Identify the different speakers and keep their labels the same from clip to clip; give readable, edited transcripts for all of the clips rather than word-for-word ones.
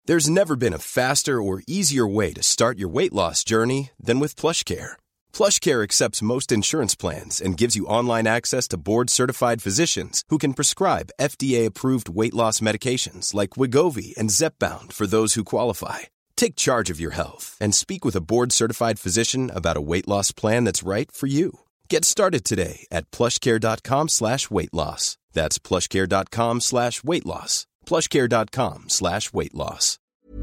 Speaker 1: There's never been a faster or easier way to start your weight loss journey than with PlushCare. PlushCare accepts most insurance plans and gives you online access to board-certified physicians who can prescribe FDA-approved weight loss medications like Wegovy and Zepbound for those who qualify. Take charge of your health and speak with a board-certified physician about a weight loss plan that's right for you. Get started today at plushcare.com/weightloss. That's plushcare.com/weightloss. plushcare.com/weightloss.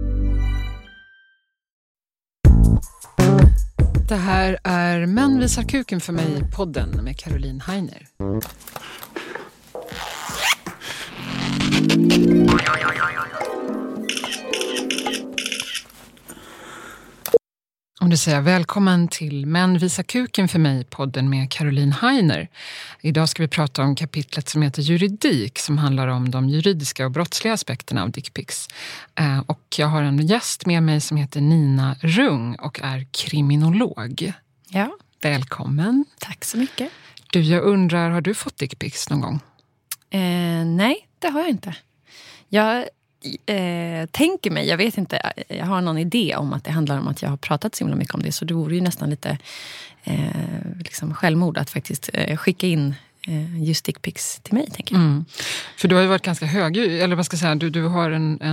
Speaker 2: Det här är Män visar kuken för mig, podden med Caroline Heiner. Och nu säger jag välkommen till Män visar kuken för mig, podden med Caroline Heiner. Idag ska vi prata om kapitlet som heter juridik, som handlar om de juridiska och brottsliga aspekterna av dickpics. Och jag har en gäst med mig som heter Nina Rung och är kriminolog.
Speaker 3: Ja.
Speaker 2: Välkommen.
Speaker 3: Tack så mycket.
Speaker 2: Du, jag undrar, har du fått dickpics någon gång?
Speaker 3: Nej, det har jag inte. Jag tänker mig, jag vet inte, jag har någon idé om att det handlar om att jag har pratat så himla mycket om det, så det vore ju nästan lite liksom självmord att faktiskt skicka in just dickpics till mig, tänker jag.
Speaker 2: För du har ju varit ganska högljudd, eller vad ska jag säga, du har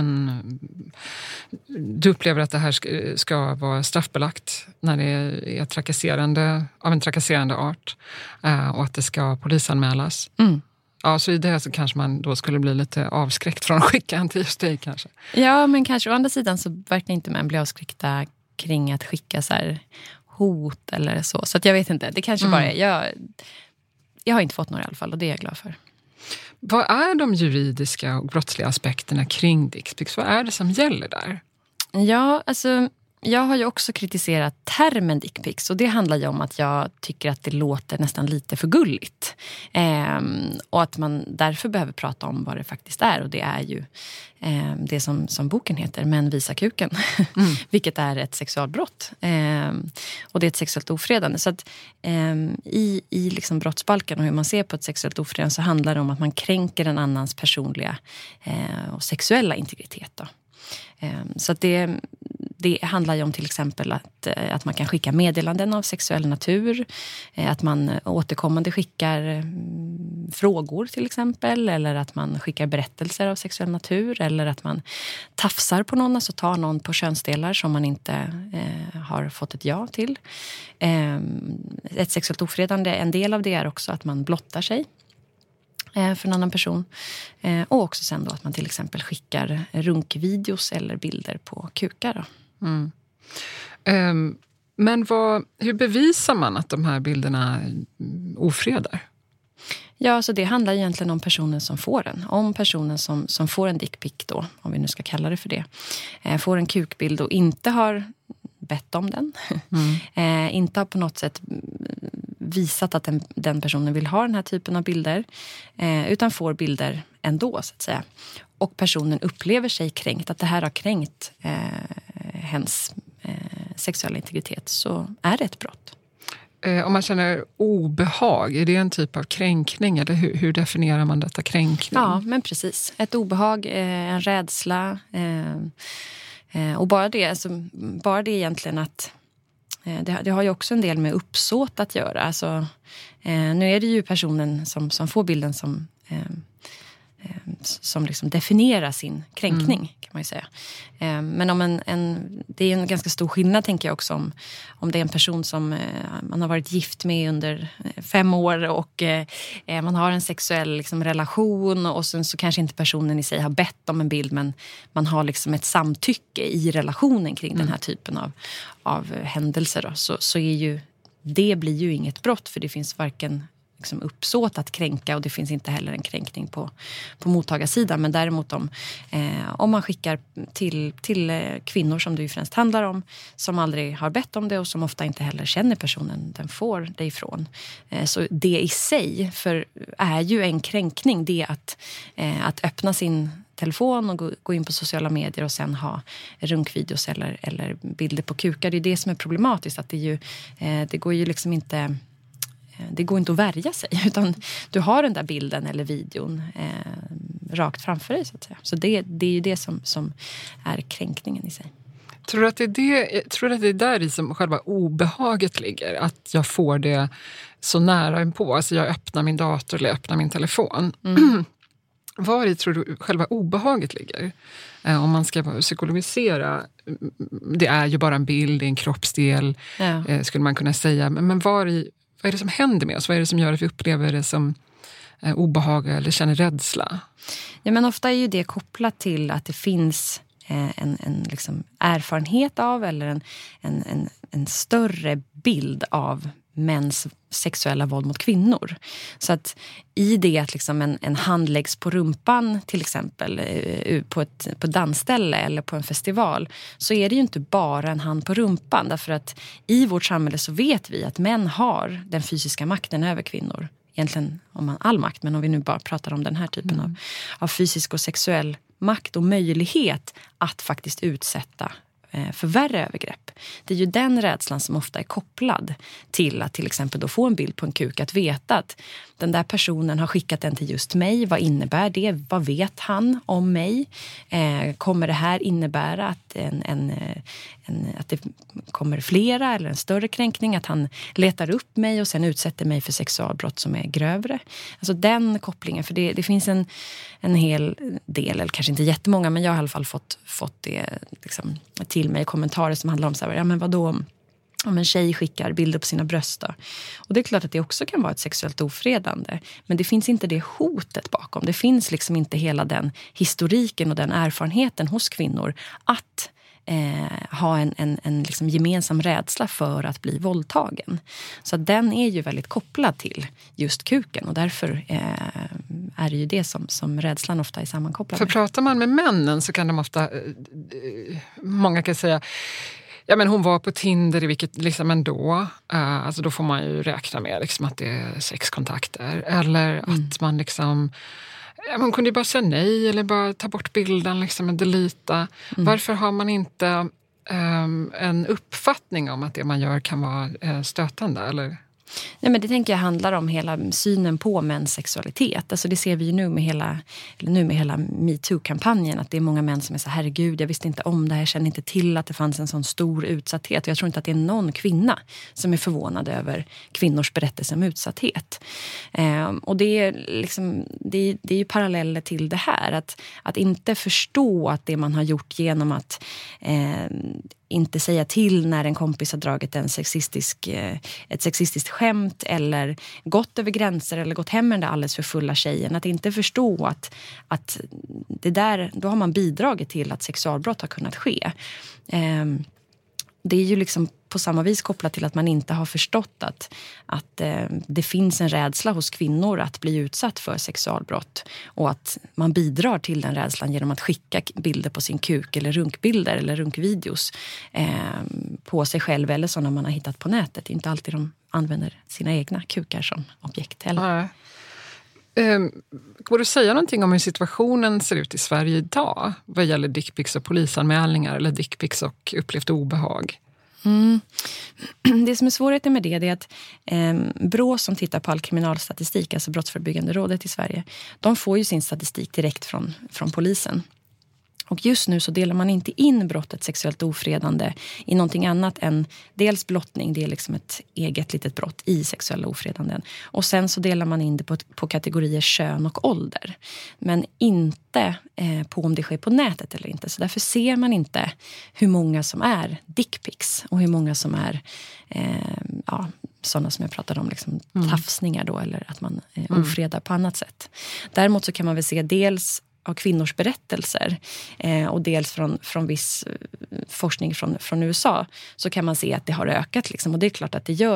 Speaker 2: du upplever att det här ska vara straffbelagt när det är trakasserande, av en trakasserande art, och att det ska polisanmälas. Ja, så i det så kanske man då skulle bli lite avskräckt från att skicka en till just dig kanske.
Speaker 3: Ja, men kanske å andra sidan så verkar inte man bli avskräckta kring att skicka så här hot eller så. Så att jag vet inte, det kanske bara är, jag har inte fått några i alla fall, och det är jag glad för.
Speaker 2: Vad är de juridiska och brottsliga aspekterna kring dickpics? Vad är det som gäller där?
Speaker 3: Ja, alltså jag har ju också kritiserat termen dickpics, och det handlar ju om att jag tycker att det låter nästan lite för gulligt. Och att man därför behöver prata om vad det faktiskt är, och det är ju det som boken heter, Män visar kuken, vilket är ett sexualbrott. Och det är ett sexuellt ofredande. Så att i liksom brottsbalken och hur man ser på ett sexuellt ofredande, så handlar det om att man kränker en annans personliga och sexuella integritet då. Så att det handlar ju om till exempel att man kan skicka meddelanden av sexuell natur, att man återkommande skickar frågor till exempel, eller att man skickar berättelser av sexuell natur, eller att man tafsar på någon, alltså tar någon på könsdelar som man inte har fått ett ja till. Ett sexuellt ofredande, en del av det är också att man blottar sig för en annan person. Och också sen då att man till exempel skickar runkvideos eller bilder på kukar då.
Speaker 2: Men hur bevisar man att de här bilderna ofredar?
Speaker 3: Ja, så det handlar egentligen om personen som får den. Om personen som får en dickpic då, om vi nu ska kalla det för det, får en kukbild och inte har bett om den. Inte har på något sätt visat att den personen vill ha den här typen av bilder, utan får bilder ändå så att säga. Och personen upplever sig kränkt, att det här har kränkt hens sexuella integritet, så är det ett brott.
Speaker 2: Om man känner obehag, är det en typ av kränkning, eller hur definierar man detta kränkning?
Speaker 3: Ja, men precis. Ett obehag, en rädsla, och bara det egentligen att det har ju också en del med uppsåt att göra. Alltså, nu är det ju personen som får bilden som liksom definierar sin kränkning, kan man ju säga. Men om det är en ganska stor skillnad, tänker jag också, om det är en person som man har varit gift med under 5 år och man har en sexuell liksom relation, och sen så kanske inte personen i sig har bett om en bild, men man har liksom ett samtycke i relationen kring den här typen av händelser då, så är ju det blir ju inget brott, för det finns varken liksom uppsåt att kränka, och det finns inte heller en kränkning på mottagarsidan. Men däremot om man skickar till kvinnor, som det ju främst handlar om, som aldrig har bett om det och som ofta inte heller känner personen den får det ifrån, så det i sig är ju en kränkning, det att öppna sin telefon och gå in på sociala medier och sen ha runkvideos eller bilder på kukar. Det är det som är problematiskt, att det går ju liksom inte det går inte att värja sig, utan du har den där bilden eller videon rakt framför dig så att säga. Så det är ju det som är kränkningen i sig.
Speaker 2: Tror du att det är där i som själva obehaget ligger? Att jag får det så nära inpå. Alltså jag öppnar min dator eller öppnar min telefon. Var i tror du själva obehaget ligger? Om man ska psykologisera, det är ju bara en bild, det är en kroppsdel, skulle man kunna säga. Men vad är det som händer med oss? Vad är det som gör att vi upplever det som obehag eller känner rädsla?
Speaker 3: Ja, men ofta är ju det kopplat till att det finns en liksom erfarenhet av eller en större bild av mäns sexuella våld mot kvinnor. Så att i det att liksom en hand läggs på rumpan till exempel på ett dansställe eller på en festival, så är det ju inte bara en hand på rumpan, därför att i vårt samhälle så vet vi att män har den fysiska makten över kvinnor. Egentligen om man all makt, men om vi nu bara pratar om den här typen av fysisk och sexuell makt och möjlighet att faktiskt utsätta för värre övergrepp. Det är ju den rädslan som ofta är kopplad till att till exempel då få en bild på en kuk, att veta att den där personen har skickat den till just mig. Vad innebär det? Vad vet han om mig? Kommer det här innebära att att det kommer flera eller en större kränkning, att han letar upp mig och sen utsätter mig för sexualbrott som är grövre? Alltså den kopplingen, för det finns en hel del, eller kanske inte jättemånga, men jag har i alla fall fått det liksom till mig, kommentarer som handlar om så här, ja men vadå om en tjej skickar bilder på sina bröst då? Och det är klart att det också kan vara ett sexuellt ofredande, men det finns inte det hotet bakom. Det finns liksom inte hela den historiken och den erfarenheten hos kvinnor att ha en liksom gemensam rädsla för att bli våldtagen. Så att den är ju väldigt kopplad till just kuken, och därför är det ju det som rädslan ofta är sammankopplad med.
Speaker 2: För pratar man med männen så kan de ofta, många kan säga, ja men hon var på Tinder, i vilket liksom ändå, alltså då får man ju räkna med liksom att det är sexkontakter, eller att man liksom, man kunde ju bara säga nej eller bara ta bort bilden liksom och delita. Varför har man inte en uppfattning om att det man gör kan vara stötande, eller?
Speaker 3: Nej, men det tänker jag handlar om hela synen på mäns sexualitet. Alltså det ser vi ju nu med hela MeToo-kampanjen, att det är många män som är så, herregud, jag visste inte om det här, jag kände inte till att det fanns en sån stor utsatthet. Och jag tror inte att det är någon kvinna som är förvånad över kvinnors berättelse om utsatthet. Och det är liksom, det är ju paralleller till det här, att inte förstå att det man har gjort genom att inte säga till när en kompis har dragit ett sexistiskt skämt eller gått över gränser eller gått hem med den där alldeles för fulla tjejen. Att inte förstå att det där, då har man bidragit till att sexualbrott har kunnat ske. Det är ju liksom på samma vis kopplat till att man inte har förstått att det finns en rädsla hos kvinnor att bli utsatt för sexualbrott, och att man bidrar till den rädslan genom att skicka bilder på sin kuk eller runkbilder eller runkvideos på sig själv eller sådana man har hittat på nätet. Det är inte alltid de använder sina egna kukar som objekt heller.
Speaker 2: Går du säga någonting om hur situationen ser ut i Sverige idag vad gäller dickpics och polisanmälningar, eller dickpics och upplevt obehag?
Speaker 3: Det som är svårigheten med det är att BRÅ, som tittar på all kriminalstatistik, alltså Brottsförebyggande rådet i Sverige, de får ju sin statistik direkt från polisen. Och just nu så delar man inte in brottet sexuellt ofredande i någonting annat än dels blottning, det är liksom ett eget litet brott i sexuella ofredanden. Och sen så delar man in det på kategorier kön och ålder. Men inte på om det sker på nätet eller inte. Så därför ser man inte hur många som är dickpics och hur många som är sådana som jag pratade om, liksom tafsningar då, eller att man ofredar på annat sätt. Däremot så kan man väl se dels av kvinnors berättelser och dels från viss forskning från USA, så kan man se att det har ökat liksom. Och det är klart att det gör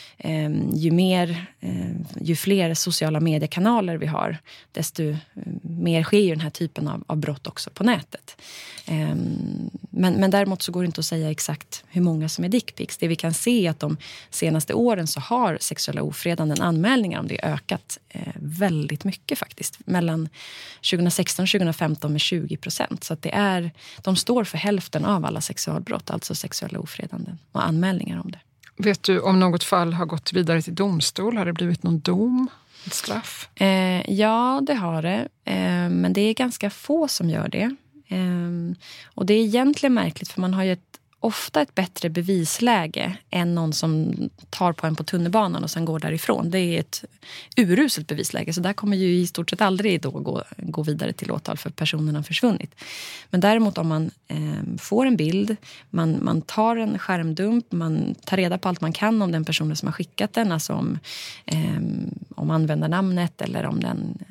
Speaker 3: ju fler sociala mediekanaler vi har, desto mer sker ju den här typen av brott också på nätet. Men däremot så går det inte att säga exakt hur många som är dickpics. Det vi kan se är att de senaste åren så har sexuella ofredanden anmälningar om det ökat väldigt mycket faktiskt. Mellan 2016 och 2015 med 20%. Så att de står för hälften av alla sexualbrott, alltså sexuella ofredanden och anmälningar om det.
Speaker 2: Vet du om något fall har gått vidare till domstol? Har det blivit någon dom? Ett straff?
Speaker 3: Ja, det har det. Men det är ganska få som gör det. Och det är egentligen märkligt, för man har ju ofta ett bättre bevisläge än någon som tar på en på tunnelbanan och sen går därifrån. Det är ett uruselt bevisläge, så där kommer ju i stort sett aldrig då gå vidare till åtal, för personen har försvunnit. Men däremot om man får en bild, man tar en skärmdump, man tar reda på allt man kan om den personen som har skickat den, alltså om användarnamnet eller om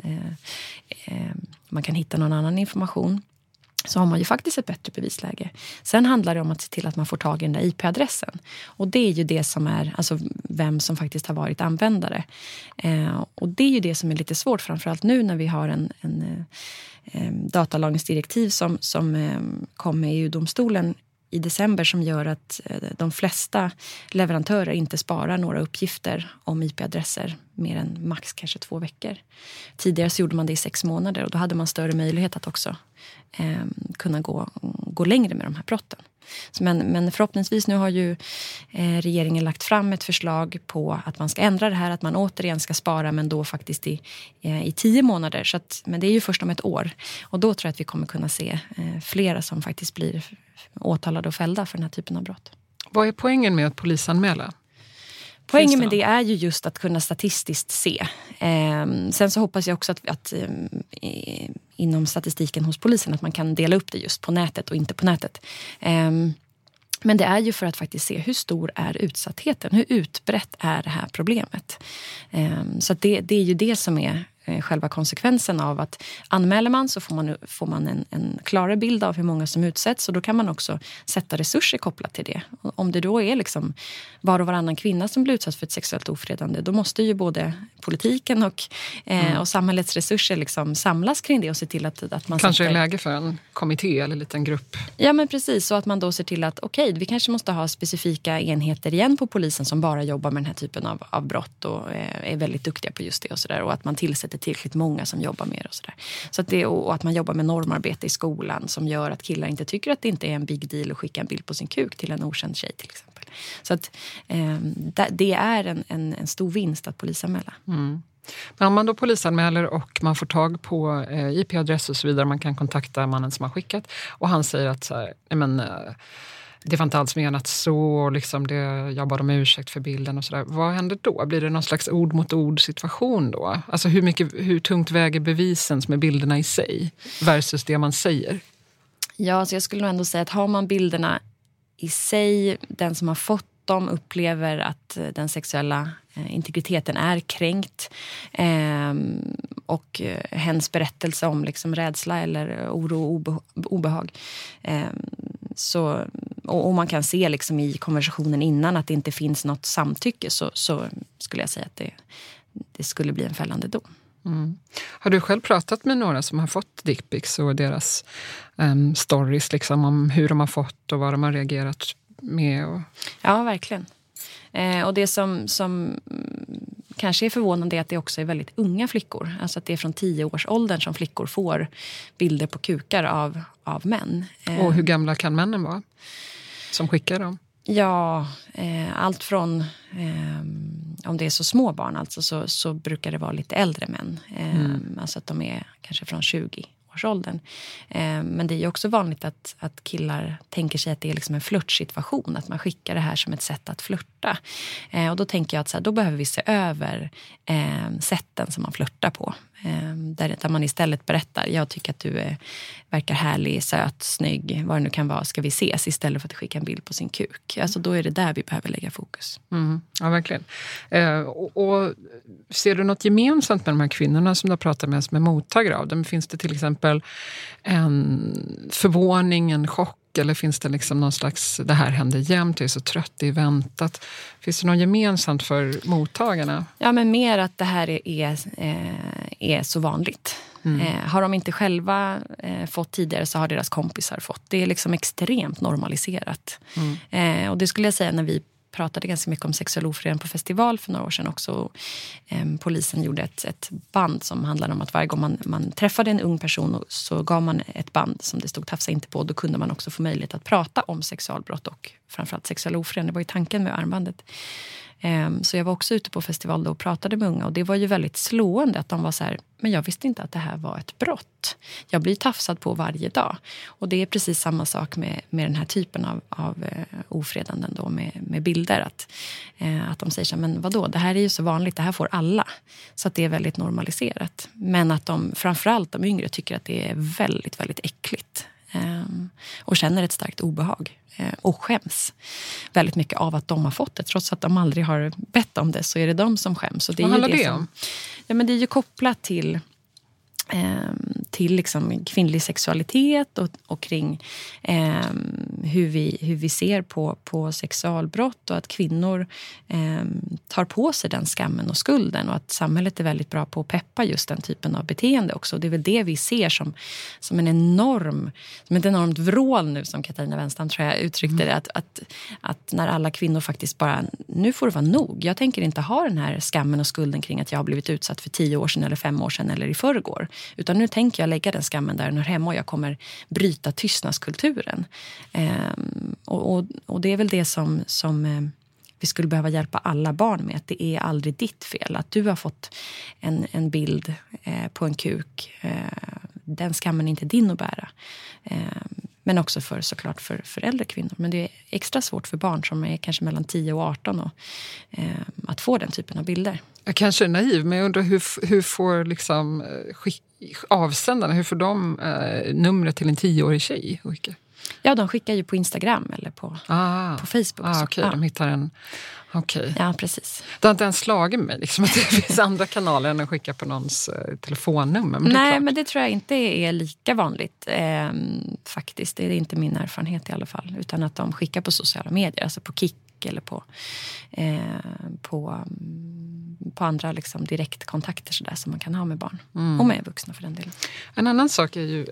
Speaker 3: man kan hitta någon annan information, så har man ju faktiskt ett bättre bevisläge. Sen handlar det om att se till att man får tag i den där IP-adressen. Och det är ju det som är, alltså vem som faktiskt har varit användare. Och det är ju det som är lite svårt, framförallt nu när vi har en datalagringsdirektiv som kom med EU-domstolen i december, som gör att de flesta leverantörer inte sparar några uppgifter om IP-adresser mer än max kanske 2 veckor. Tidigare så gjorde man det i 6 månader, och då hade man större möjlighet att också kunna gå längre med de här brotten. Men förhoppningsvis nu har ju regeringen lagt fram ett förslag på att man ska ändra det här, att man återigen ska spara, men då faktiskt i 10 månader. Men det är ju först om ett år, och då tror jag att vi kommer kunna se flera som faktiskt blir åtalade och fällda för den här typen av brott.
Speaker 2: Vad är poängen med att polisanmäla?
Speaker 3: Poängen med det är ju just att kunna statistiskt se. Sen så hoppas jag också att inom statistiken hos polisen att man kan dela upp det just på nätet och inte på nätet. Men det är ju för att faktiskt se hur stor är utsattheten, hur utbrett är det här problemet. Så att det är ju det som är själva konsekvensen av att anmäler man, så får man en klarare bild av hur många som utsätts, och då kan man också sätta resurser kopplat till det. Om det då är liksom var och varannan kvinna som blir utsatt för ett sexuellt ofredande, då måste ju både politiken och samhällets resurser liksom samlas kring det och se till att man
Speaker 2: kanske är läge för en kommitté eller en liten grupp.
Speaker 3: Ja, men precis, så att man då ser till att vi kanske måste ha specifika enheter igen på polisen som bara jobbar med den här typen av brott och är väldigt duktiga på just det och sådär, och att man tillsätter tillräckligt många som jobbar med det och sådär. Så att och att man jobbar med normarbete i skolan som gör att killar inte tycker att det inte är en big deal att skicka en bild på sin kuk till en okänd tjej till exempel. Så att det är en stor vinst att polisanmäla. Mm.
Speaker 2: Men om man då polisanmäler och man får tag på IP-adress och så vidare, man kan kontakta mannen som har skickat, och han säger att så här, det var inte alls menat så, liksom jag bad om ursäkt för bilden och sådär. Vad händer då? Blir det någon slags ord mot ord situation då? Alltså hur tungt väger bevisen med bilderna i sig versus det man säger?
Speaker 3: Ja, så jag skulle nog ändå säga att har man bilderna i sig, den som har fått dem upplever att den sexuella integriteten är kränkt, och hens berättelse om liksom rädsla eller oro och obehag, och man kan se liksom i konversationen innan att det inte finns något samtycke, så skulle jag säga att det skulle bli en fällande dom.
Speaker 2: Mm. Har du själv pratat med några som har fått dickpics och deras stories liksom, om hur de har fått och vad de har reagerat med?
Speaker 3: Ja, verkligen. Och det som kanske är förvånande är att det också är väldigt unga flickor. Alltså att det är från 10-årsåldern som flickor får bilder på kukar av män.
Speaker 2: Och hur gamla kan männen vara som skickar dem?
Speaker 3: Ja, allt från om det är så små barn alltså, så brukar det vara lite äldre män. Alltså att de är kanske från 20-årsåldern. Men det är ju också vanligt att killar tänker sig att det är liksom en flörtsituation, att man skickar det här som ett sätt att flörta. Och då tänker jag att då behöver vi se över sätten som man flörtar på. Där man istället berättar, jag tycker att du verkar härlig, söt, snygg, vad det nu kan vara, ska vi ses, istället för att skicka en bild på sin kuk. Alltså då är det där vi behöver lägga fokus.
Speaker 2: Ja, verkligen. Och ser du något gemensamt med de här kvinnorna som du har pratat med mottagare av dem? Finns det till exempel en förvåning, en chock, eller finns det liksom någon slags, det här händer jämt, jag är så trött, det är väntat. Finns det något gemensamt för mottagarna? Ja,
Speaker 3: men mer att det här är så vanligt. Har de inte själva fått tidigare, så har deras kompisar fått. Det är liksom extremt normaliserat. Och det skulle jag säga när vi pratade ganska mycket om sexuell ofredande på festival för några år sedan också. Polisen gjorde ett band som handlade om att varje gång man träffade en ung person så gav man ett band som det stod tafsa inte på. Då kunde man också få möjlighet att prata om sexualbrott och framförallt sexuell ofredande. Det var ju tanken med armbandet. Så jag var också ute på festival då och pratade med unga och det var ju väldigt slående att de var så här, men jag visste inte att det här var ett brott. Jag blir tafsad på varje dag. Och det är precis samma sak med den här typen av ofredanden då med bilder. Att de säger så här, men vadå, det här är ju så vanligt, det här får alla. Så att det är väldigt normaliserat. Men att framförallt de yngre tycker att det är väldigt, väldigt äckligt. Och känner ett starkt obehag och skäms väldigt mycket av att de har fått det. Trots att de aldrig har bett om det så är det de som skäms. Och det är
Speaker 2: vad handlar
Speaker 3: det
Speaker 2: det om?
Speaker 3: Ja, men det är ju kopplat till liksom kvinnlig sexualitet och kring hur vi ser på sexualbrott och att kvinnor tar på sig den skammen och skulden och att samhället är väldigt bra på att peppa just den typen av beteende också. Och det är väl det vi ser som ett enormt vrål nu som Katarina Wenstam tror jag uttryckte det att när alla kvinnor faktiskt bara, nu får det vara nog. Jag tänker inte ha den här skammen och skulden kring att jag har blivit utsatt för 10 år sedan eller 5 år sedan eller i förrgår. Utan nu tänker jag lägga den skammen där den hör hemma och jag kommer bryta tystnadskulturen. Och det är väl det som vi skulle behöva hjälpa alla barn med. Att det är aldrig ditt fel. Att du har fått en bild på en kuk. Den skammen är inte din att bära. Men också såklart för äldre kvinnor. Men det är extra svårt för barn som är kanske mellan 10 och 18 att få den typen av bilder.
Speaker 2: Jag kanske är naiv, men jag undrar hur får liksom avsändarna, hur får de numret till en 10-årig tjej?
Speaker 3: Ja, de skickar ju på Instagram eller på Facebook.
Speaker 2: Okej, de hittar en... Okej.
Speaker 3: Ja, precis.
Speaker 2: Det har inte ens slagit mig liksom, att det finns andra kanaler än att skicka på någons telefonnummer. Men
Speaker 3: nej, men det tror jag inte är lika vanligt faktiskt. Det är inte min erfarenhet i alla fall. Utan att de skickar på sociala medier, alltså på Kik eller på andra liksom direktkontakter så där, som man kan ha med barn. Och med vuxna för den delen.
Speaker 2: En annan sak är ju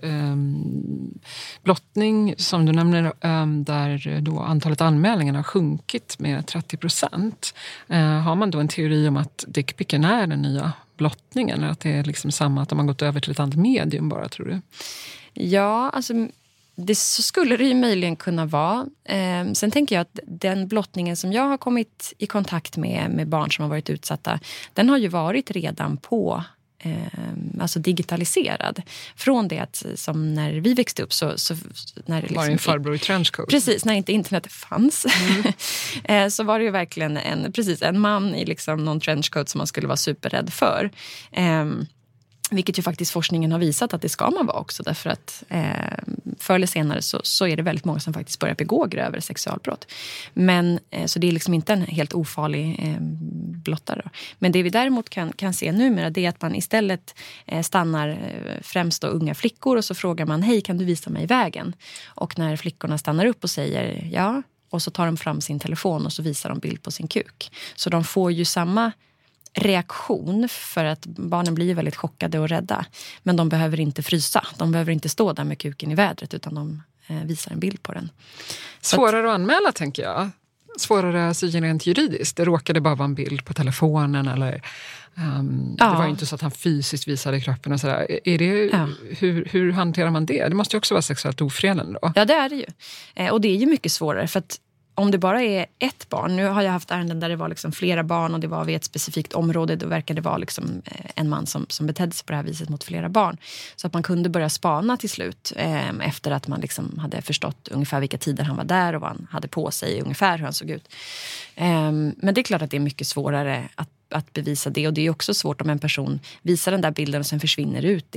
Speaker 2: blottning som du nämner, där då antalet anmälningar har sjunkit med 30%. Har man då en teori om att dickpicken är den nya blottningen? Eller att det är liksom samma, att de har gått över till ett annat medium bara, tror du?
Speaker 3: Ja, alltså... Så skulle det ju möjligen kunna vara. Sen tänker jag att den blottningen som jag har kommit i kontakt med barn som har varit utsatta, den har ju varit redan på alltså digitaliserad. Från det att som när vi växte upp så när det liksom,
Speaker 2: var det en farbror i trenchcoat.
Speaker 3: Precis, när inte internet fanns. Så var det ju verkligen en man i liksom någon trenchcoat som man skulle vara superrädd för. Vilket ju faktiskt forskningen har visat att det ska man vara också. Därför att förr eller senare så är det väldigt många som faktiskt börjar begå grövre sexualbrott. Men så det är liksom inte en helt ofarlig blottare. Då. Men det vi däremot kan se numera, det är att man istället stannar främst då unga flickor och så frågar man, hej, kan du visa mig vägen? Och när flickorna stannar upp och säger ja, och så tar de fram sin telefon och så visar de bild på sin kuk. Så de får ju samma reaktion, för att barnen blir väldigt chockade och rädda. Men de behöver inte frysa. De behöver inte stå där med kuken i vädret, utan de visar en bild på den.
Speaker 2: Svårare att anmäla, tänker jag. Svårare alltså, rent juridiskt. Det råkade bara vara en bild på telefonen eller det var ju inte så att han fysiskt visade kroppen och sådär. Är det, hur hanterar man det? Det måste ju också vara sexuellt ofredande då.
Speaker 3: Ja, det är det ju. Och det är ju mycket svårare, för att om det bara är ett barn, nu har jag haft ärenden där det var liksom flera barn och det var vid ett specifikt område, då verkar det vara liksom en man som betedde sig på det här viset mot flera barn. Så att man kunde börja spana till slut efter att man liksom hade förstått ungefär vilka tider han var där och vad han hade på sig, ungefär hur han såg ut. Men det är klart att det är mycket svårare att bevisa det, och det är också svårt om en person visar den där bilden och sen försvinner ut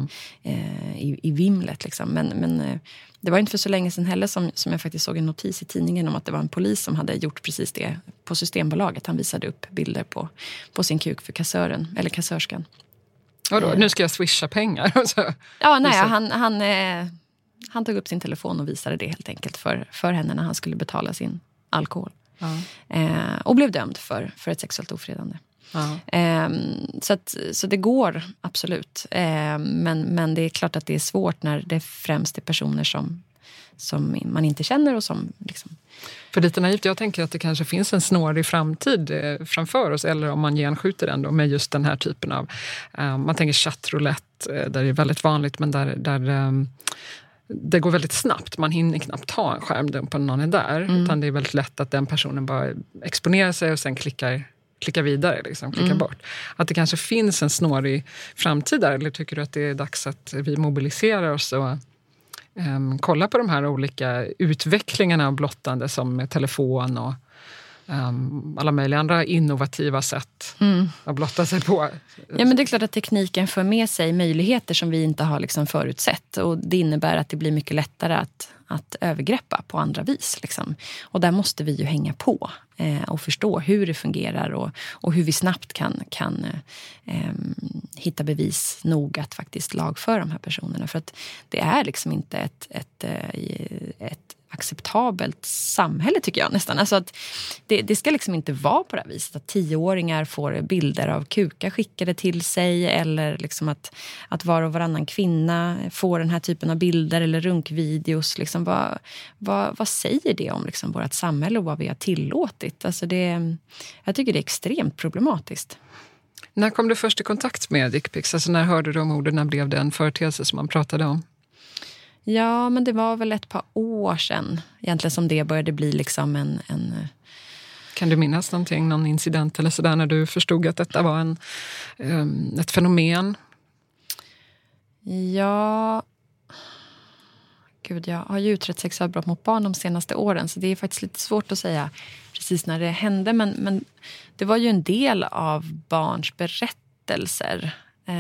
Speaker 3: i vimlet liksom. Men det var inte för så länge sedan heller som jag faktiskt såg en notis i tidningen om att det var en polis som hade gjort precis det på Systembolaget. Han visade upp bilder på sin kuk för kassören eller kassörskan.
Speaker 2: Vadå? Nu ska jag swisha pengar?
Speaker 3: Ja, nej, han tog upp sin telefon och visade det helt enkelt för henne när han skulle betala sin alkohol. Och blev dömd för ett sexuellt ofredande. Så det går absolut. Men det är klart att det är svårt när det främst är personer som man inte känner och som liksom...
Speaker 2: För lite naivt, jag tänker att det kanske finns en snårig framtid framför oss, eller om man genskjuter den då med just den här typen av, man tänker chattroulette, där det är väldigt vanligt, men där det går väldigt snabbt. Man hinner knappt ta en skärmdump på någon är där, utan det är väldigt lätt att den personen bara exponerar sig och sen klickar vidare, liksom, klickar bort. Att det kanske finns en snårig framtid där, eller tycker du att det är dags att vi mobiliserar oss och kolla på de här olika utvecklingarna av blottande som med telefon och alla möjliga andra innovativa sätt att blotta sig på.
Speaker 3: Ja, men det är klart att tekniken för med sig möjligheter som vi inte har liksom förutsett, och det innebär att det blir mycket lättare att övergreppa på andra vis. Liksom. Och där måste vi ju hänga på och förstå hur det fungerar och hur vi snabbt kan hitta bevis nog att faktiskt lagföra de här personerna. För att det är liksom inte ett acceptabelt samhälle, tycker jag nästan. Alltså att det ska liksom inte vara på det här viset att 10-åringar får bilder av kukar skickade till sig, eller liksom att var och varannan kvinna får den här typen av bilder eller runkvideos. Liksom vad säger det om liksom vårt samhälle och vad vi har tillåtit? Alltså jag tycker det är extremt problematiskt.
Speaker 2: När kom du först i kontakt med dickpics? Alltså när hörde du om orden? När blev det en företeelse som man pratade om?
Speaker 3: Ja, men det var väl ett par år sedan egentligen som det började bli liksom en...
Speaker 2: Kan du minnas någonting, någon incident eller sådär, när du förstod att detta var ett fenomen?
Speaker 3: Ja... Gud, jag har ju utrett sexualbrott mot barn de senaste åren, så det är faktiskt lite svårt att säga precis när det hände. Men det var ju en del av barns berättelser.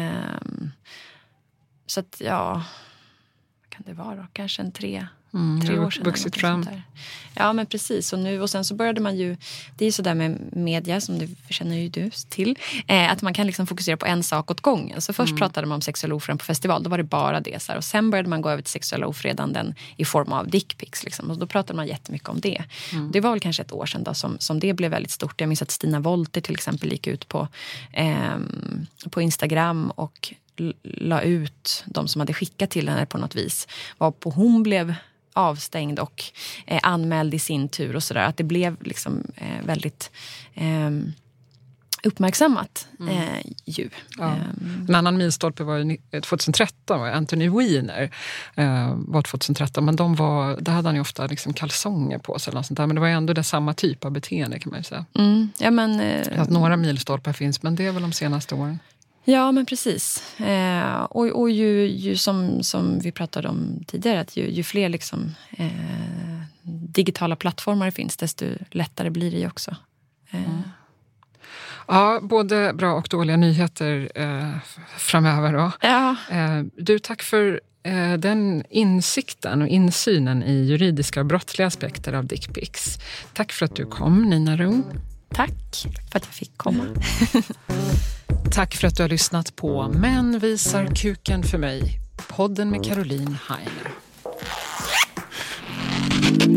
Speaker 3: Så att, ja... kan det vara då? Kanske en tre år sedan.
Speaker 2: Vuxit fram.
Speaker 3: Ja, men precis. Och sen så började man ju, det är ju sådär med media, som du känner ju du till, att man kan liksom fokusera på en sak åt gången. Så först pratade man om sexuella ofredanden på festival, då var det bara det. Så här. Och sen började man gå över till sexuella ofredanden i form av dickpics. Liksom. Och då pratade man jättemycket om det. Det var väl kanske ett år sedan då som det blev väldigt stort. Jag minns att Stina Wolter till exempel gick ut på Instagram och la ut de som hade skickat till henne på något vis. Varpå hon blev avstängd och anmäld i sin tur och sådär. Att det blev liksom väldigt uppmärksammat ju.
Speaker 2: Ja. En annan milstolpe var ju 2013, Anthony Weiner var 2013, men där hade han ju ofta liksom kalsonger på sig eller något sånt där, men det var ju ändå det samma typ av beteende, kan man ju säga.
Speaker 3: Ja, men,
Speaker 2: att några milstolpar finns, men det är väl de senaste åren.
Speaker 3: Ja, men precis. Och ju som vi pratade om tidigare, att ju fler liksom, digitala plattformar det finns, desto lättare blir det ju också.
Speaker 2: Ja, både bra och dåliga nyheter framöver då.
Speaker 3: Ja.
Speaker 2: Du, tack för den insikten och insynen i juridiska och brottsliga aspekter av dickpics. Tack för att du kom, Nina Rung.
Speaker 3: Tack för att jag fick komma.
Speaker 2: Tack för att du har lyssnat på Män visar kuken för mig, podden med Caroline Heiner.